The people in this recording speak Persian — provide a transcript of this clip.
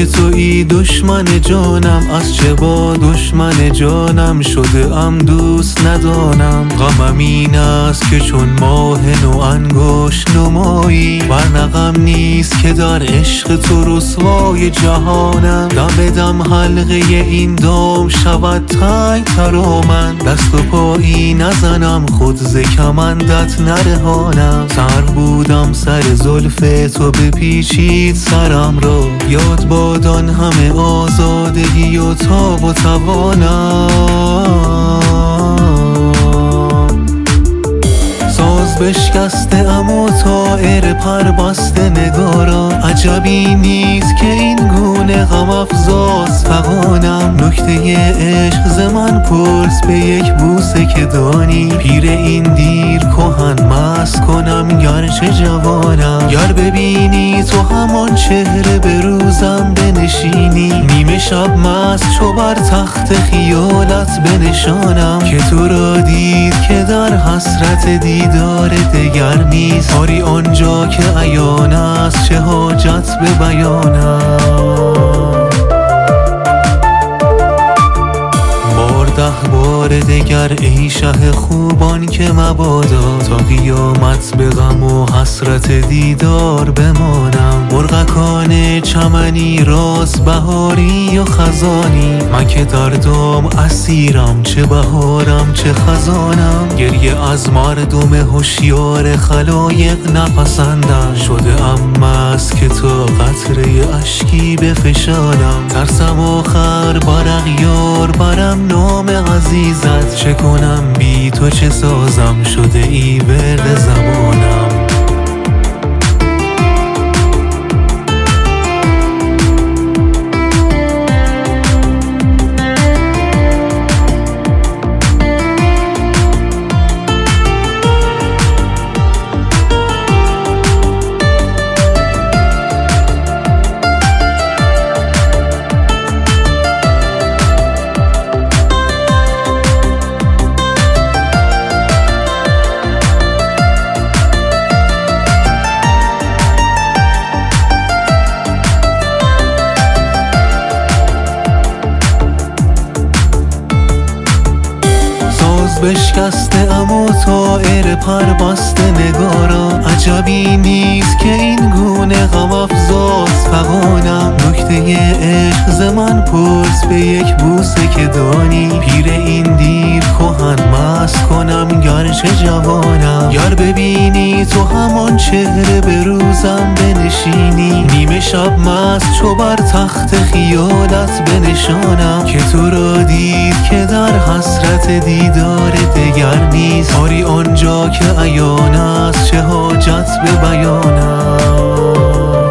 که تویی دشمن جانم، از چه با دشمن جانم شده ام دوست ندانم. غمم این است که چون ماه نو انگشت نمایی، ورنه غم نیست که در عشق تو رسوای جهانم. دم دم حلقه این دام شود تنگ تر و من دست و پایی نزنم، خود ز کمندت نرهانم. سر بودم سر زلف تو بپیچید سرم را، یاد بادان همه آزادگی و تاب و توانم. ساز بشکسته ام و طایر پر بسته نگارا، عجبی نیست که این گونه غم افزاست فغانم. نکته عشق ز من پرس به یک بوسه که دانی، پیر این دیر کهن مست کنم گرچه جوانم. گر ببینی تو همان چهره به روزم بنشینی، نیمه شب مست چو بر تخت خیالت بنشانم. که تو را دید که در حسرت دیدار دگر نیست، آری آنجا که عیان است چه حاجت به بیانم. بار دگر ای شه خوبان که مبادا، تا قیامت به غم و حسرت دیدار بمانم. مرغکان چمنی راست بهاری و خزانی، من که در دام اسیرم چه بهارم چه خزانم. گریه از مردم هوشیار خلایق نپسندم، شده ام مست که تا قطره اشکی بفشانم. ترسم آخر بر اغیار برم نام عزیزت، چه کنم بی تو چه سازم شده ای ورد زبانم. بشکسته ام و طایر پر بسته نگارا، عجبی نیست که این گونه غم افزاست فغانم. نکته عشق ز من پرس به یک بوسه که دانی، پیر این دیر کهن مست کنم گرچه جوانم. گر ببینی تو همان چهره به روزم بنشینی، نیمه شب مست چو بر تخت خیالت بنشانم. که تو را دید که در حسرت دیدار دگر نیست، آری آنجا که عیان است چه حاجت به بیانم.